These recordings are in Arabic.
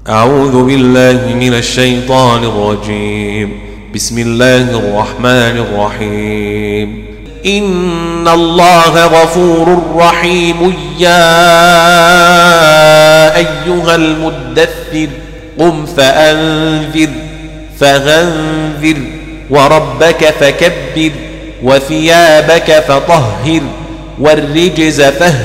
أعوذ بالله من الشيطان الرجيم. بسم الله الرحمن الرحيم. إن الله غفور رحيم. يا أيها المدثر قم فأنذر وربك فكبر وثيابك فطهر والرجز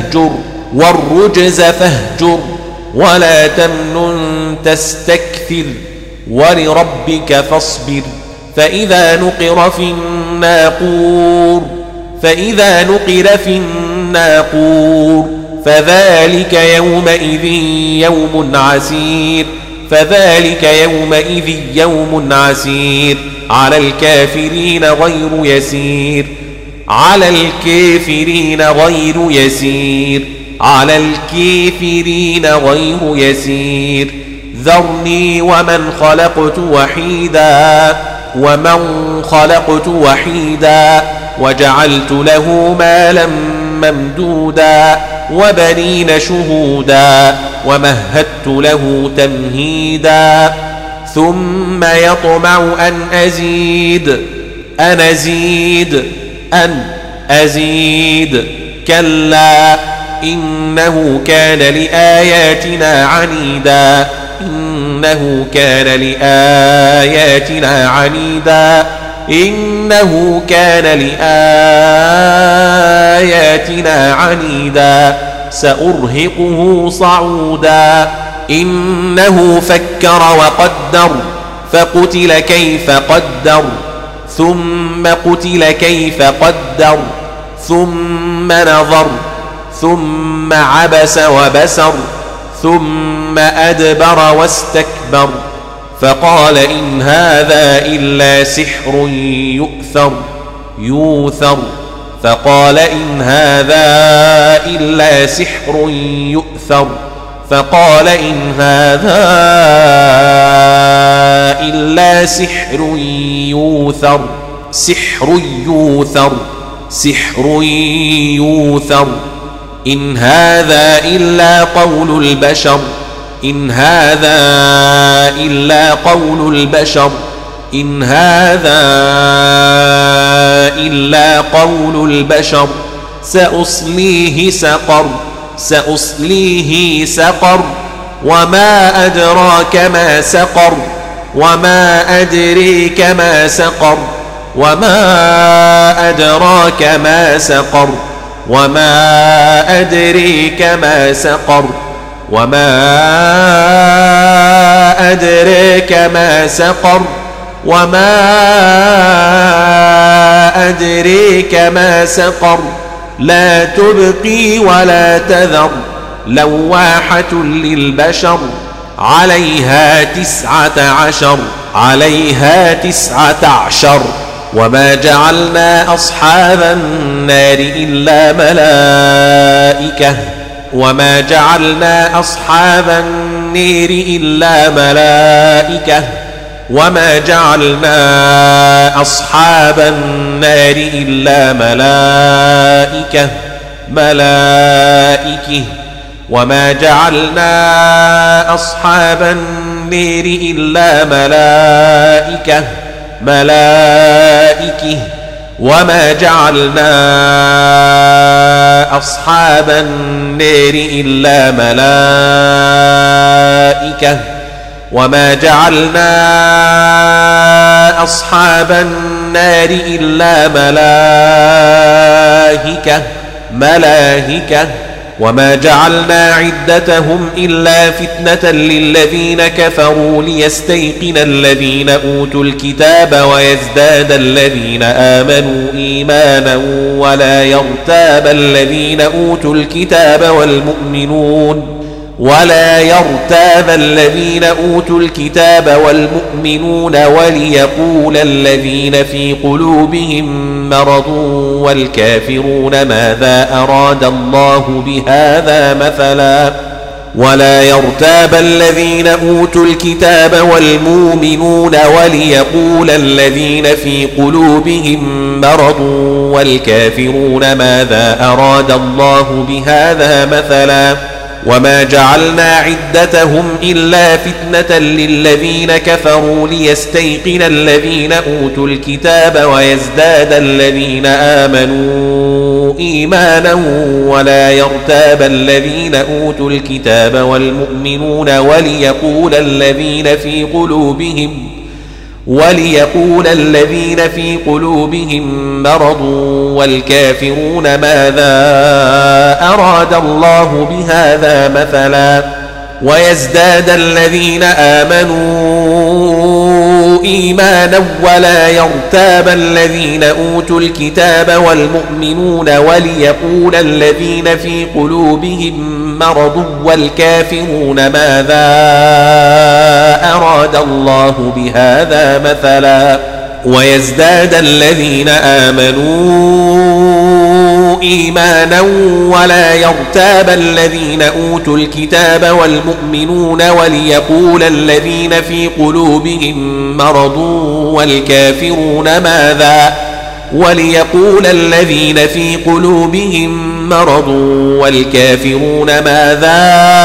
فاهجر ولا تمنن تستكثر ولربك فاصبر. فإذا نقر في الناقور فذلك يومئذ يوم عسير على الكافرين غير يسير. ذرني ومن خلقت وحيدا وجعلت له مالا ممدودا وبنين شهودا ومهدت له تمهيدا ثم يطمع أن أزيد كلا إنه كان لآياتنا عنيدا سأرهقه صعودا. إنه فكر وقدر فقتل كيف قدر ثم قتل كيف قدر ثم نظر ثم عبس وبسر ثم أدبر واستكبر فقال إن هذا إلا سحر يؤثر. إن هذا إلا قول البشر. سأصليه سقر وما أدريك ما سقر. لا تبقي ولا تذر لواحة للبشر عليها 19 وما جعلنا أصحاب النار إلا ملائكة وما جعلنا عدتهم إلا فتنة للذين كفروا ليستيقن الذين أوتوا الكتاب ويزداد الذين آمنوا إيمانا ولا يرتاب الذين أوتوا الكتاب والمؤمنون وليقول الذين في قلوبهم مرض والكافرون ماذا أراد الله بهذا مثلا. ولا يرتاب الذين أوتوا الكتاب والمؤمنون وليقول الذين في قلوبهم مرض والكافرون ماذا أراد الله بهذا مثلا. وما جعلنا عدتهم إلا فتنة للذين كفروا ليستيقن الذين أوتوا الكتاب ويزداد الذين آمنوا إيمانا ولا يرتاب الذين أوتوا الكتاب والمؤمنون وليقول الذين في قلوبهم مرض والكافرون ماذا أراد الله بهذا مثلا ويزداد الذين آمنوا إيمانا ولا يرتاب الذين أوتوا الكتاب والمؤمنون وليقول الذين في قلوبهم مرض والكافرون ماذا أراد الله بهذا مثلا ويزداد الذين آمنوا إيمانا ولا يرتاب الذين أوتوا الكتاب والمؤمنون وليقول الذين في قلوبهم مرض والكافرون ماذا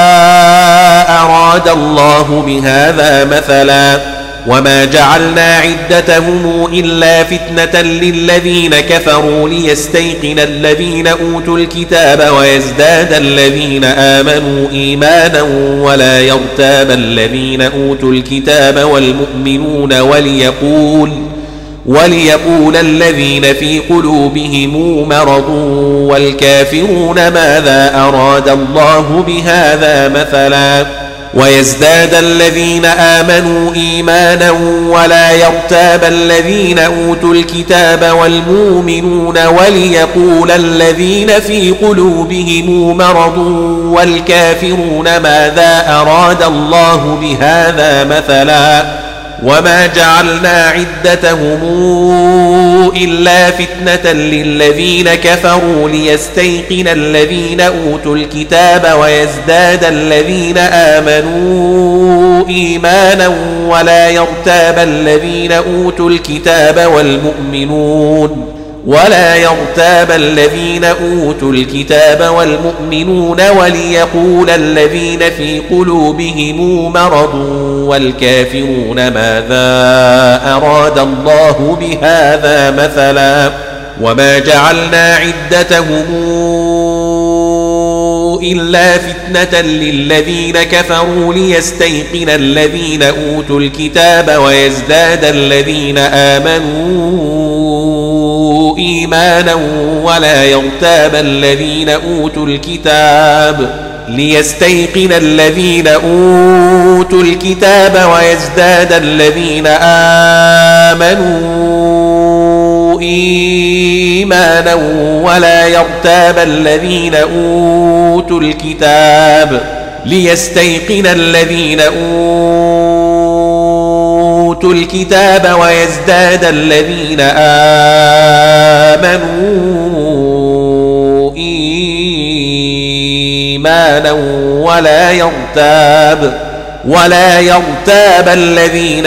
أراد الله بهذا مثلا وما جعلنا عدتهم إلا فتنة للذين كفروا ليستيقن الذين أوتوا الكتاب ويزداد الذين آمنوا إيمانا ولا يرتاب الذين أوتوا الكتاب والمؤمنون وليقول الذين في قلوبهم مرض والكافرون ماذا أراد الله بهذا مثلا ويزداد الذين آمنوا إيمانا ولا يرتاب الذين أوتوا الكتاب والمؤمنون وليقول الذين في قلوبهم مرض والكافرون ماذا أراد الله بهذا مثلا وما جعلنا عدتهم إلا فتنة للذين كفروا ليستيقن الذين أوتوا الكتاب ويزداد الذين آمنوا إيمانا ولا يرتاب الذين أوتوا الكتاب والمؤمنون وليقول الذين في قلوبهم مرض والكافرون ماذا أراد الله بهذا مثلا وما جعلنا عدتهم إلا فتنة للذين كفروا ليستيقن الذين أوتوا الكتاب ويزداد الذين آمنوا إيمانا ولا يرتاب الذين أوتوا الكتاب ويزداد الذين آمنوا إيمانا ولا يرتاب الذين أوتوا الكتاب ويزداد الذين آمنوا إيمانا ولا يرتاب الذين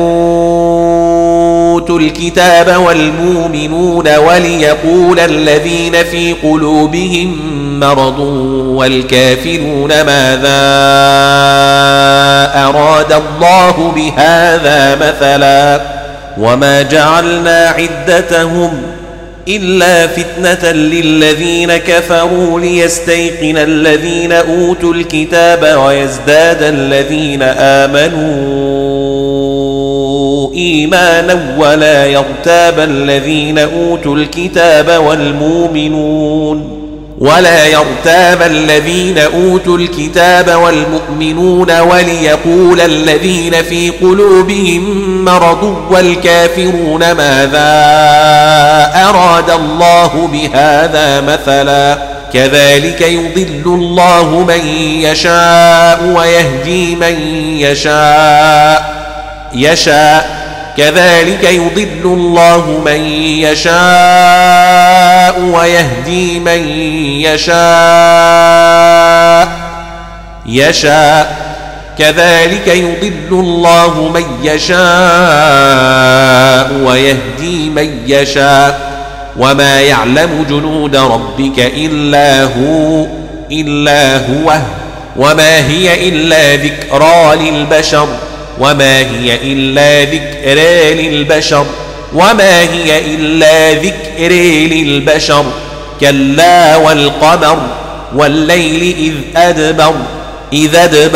أوتوا الكتاب والمؤمنون وليقول الذين في قلوبهم مرض والكافرون ماذا أراد الله بهذا مثلا وما جعلنا عدتهم إلا فتنة للذين كفروا ليستيقن الذين أوتوا الكتاب ويزداد الذين آمنوا إيمانا ولا يرتاب الذين أوتوا الكتاب والمؤمنون وليقول الذين في قلوبهم مرض والكافرون ماذا أراد الله بهذا مثلا كذلك يضل الله من يشاء ويهدي من يشاء كذلك يضل الله من يشاء ويهدي من يشاء كذلك يضل الله من يشاء ويهدي من يشاء وما يعلم جنود ربك إلا هو وما هي إلا ذكرى للبشر وما هي إلا ذكرى للبشر وما هي إلا ذكرى للبشر كلا والقمر والليل إذ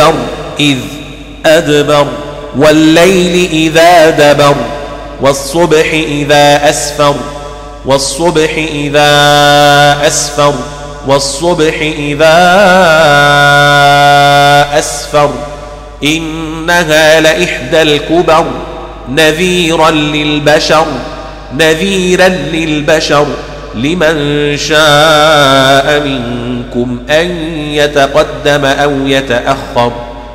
أدبر والليل إذا دبر والصبح إذا أسفر والصبح إذا أسفر إنها لإحدى الكبر نذيرا للبشر لمن شاء منكم أن يتقدم أو يتأخر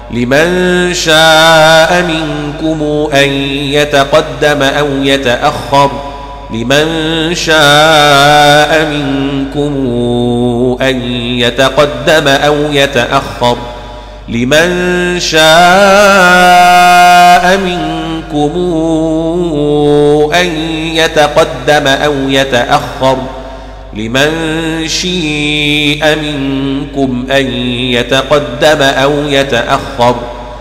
لمن شيء منكم أن يتقدم أو يتأخر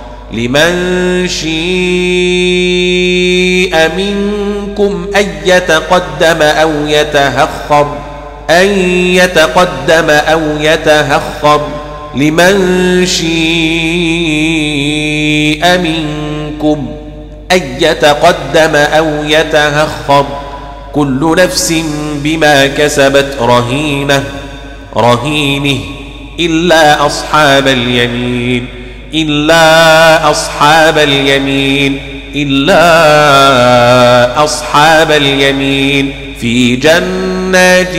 كل نفس بما كسبت رهينه إلا أصحاب اليمين في جنات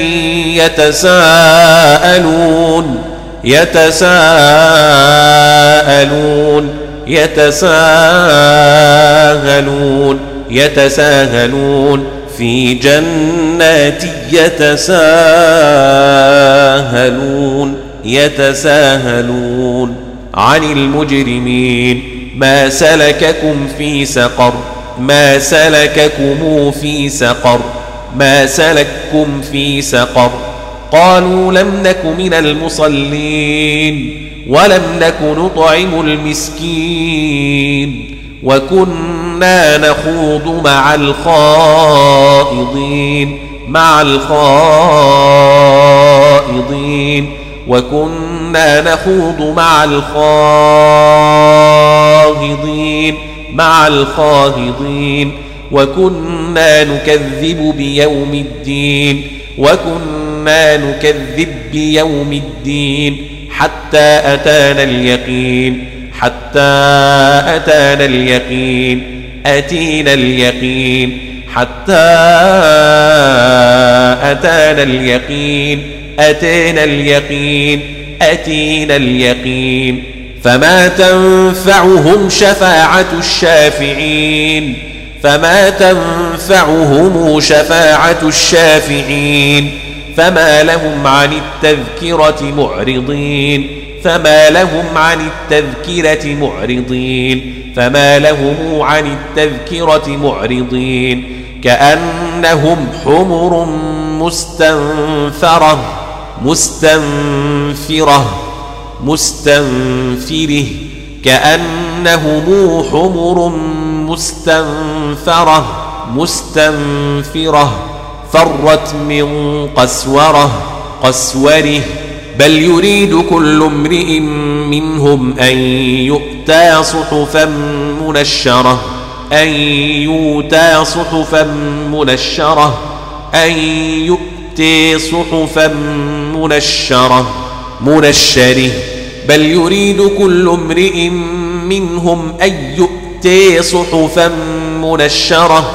يتساهلون في جنات يتساهلون عن المجرمين ما سلككم في سقر قالوا لم نك من المصلين ولم نك نطعم المسكين وكنا نخوض مع الخائضين وكنا نكذب بيوم الدين حتى أتانا اليقين فما تنفعهم شفاعة الشافعين فما لهم عن التذكرة معرضين كأنهم حمر مستنفرة فرت من قسوره بل يريد كل امرئ منهم أن يؤتى صحفا منشره بل يريد كل امرئ منهم أن يؤتى صحفا منشرة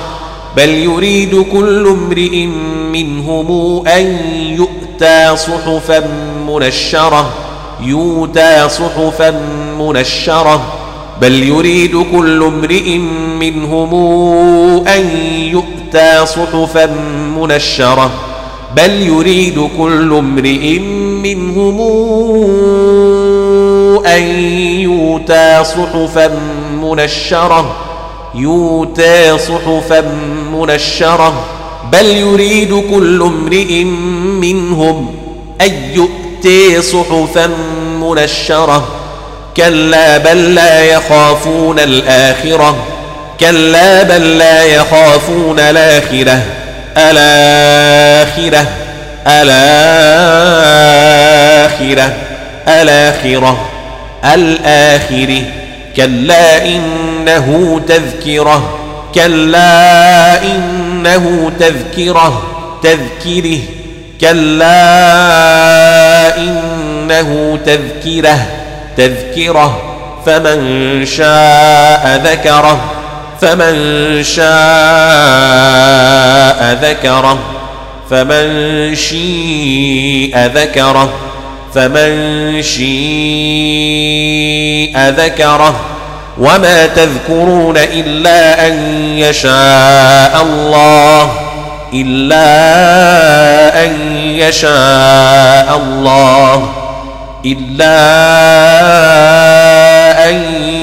كلا بل لا يخافون الآخرة كلا بل لا يخافون الآخرة الآخرة الآخرة الآخرة الآخرة كلا إنه تذكرة كلا إنه تذكرة تذكره كلا إنه تذكرة تذكرة فمن شاء ذكره فمن شاء ذكره فمن شيء ذكره فمن شيء ذكره وما تذكرون إلا أن يشاء الله إلا أن يشاء الله إلا أن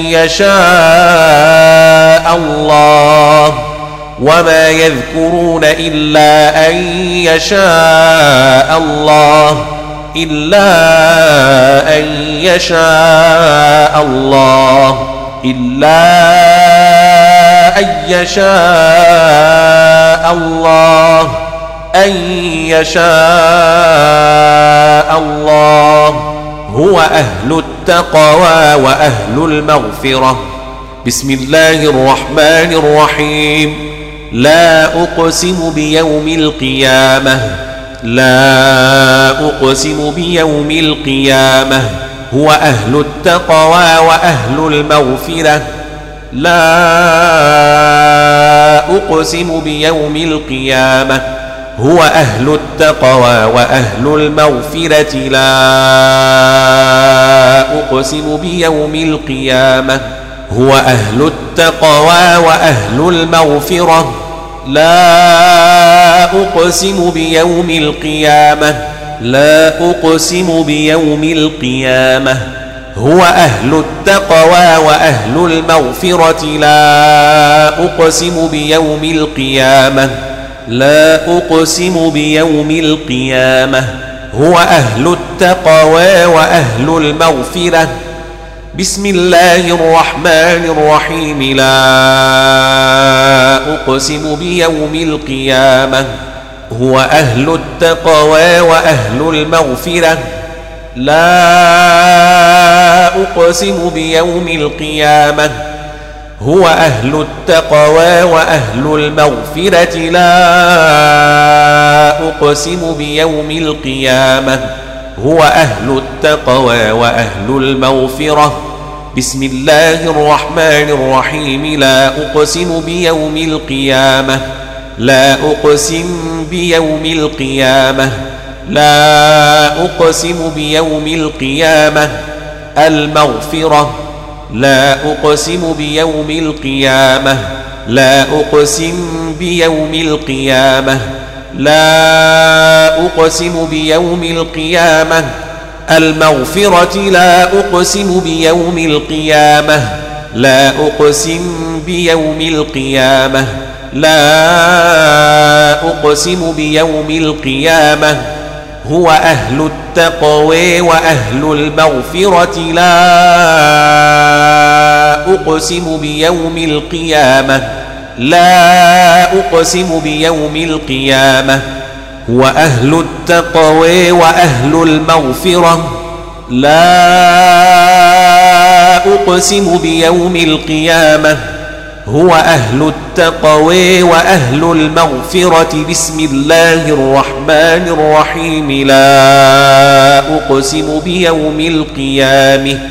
يشاء الله وما يذكرون إلا أن يشاء الله إلا أن يشاء الله إلا أن يشاء الله أن يشاء الله هو أهل التقوى وأهل المغفرة. بسم الله الرحمن الرحيم. لا أقسم بيوم القيامة لا أقسم بيوم القيامة هو أهل التقوى وأهل المغفرة. لا أقسم بيوم القيامة هو أهل التقوى وأهل المغفرة. لا أقسم بيوم القيامة هو أهل التقوى وأهل المغفرة. لا أقسم بيوم القيامة لا أقسم بيوم القيامة هو أهل التقوى وأهل المغفرة. لا أقسم بيوم القيامة لا أقسم بيوم القيامة هو أهل التقوى وأهل المغفرة. بسم الله الرحمن الرحيم. لا أقسم بيوم القيامة هو أهل التقوى وأهل المغفرة. لا أقسم بيوم القيامة هو أهل التقوى وأهل المغفرة. لا أقسم بيوم القيامة هو أهل التقوى وأهل المغفرة. بسم الله الرحمن الرحيم. لا أقسم بيوم القيامة لا أقسم بيوم القيامة لا أقسم بيوم القيامة المغفرة. لا أقسم بيوم القيامة لا أقسم بيوم القيامة لا أقسم بيوم القيامة المغفرة. لا أقسم بيوم القيامة لا أقسم بيوم القيامة لا أقسم بيوم القيامة هو أهل التقوى وأهل المغفرة. لا أقسم بيوم القيامة لا أقسم بيوم القيامة هو أهل التقوى وأهل المغفرة. لا أقسم بيوم القيامة هو أهل التقوى وأهل المغفرة. بسم الله الرحمن الرحيم. لا أقسم بيوم القيامة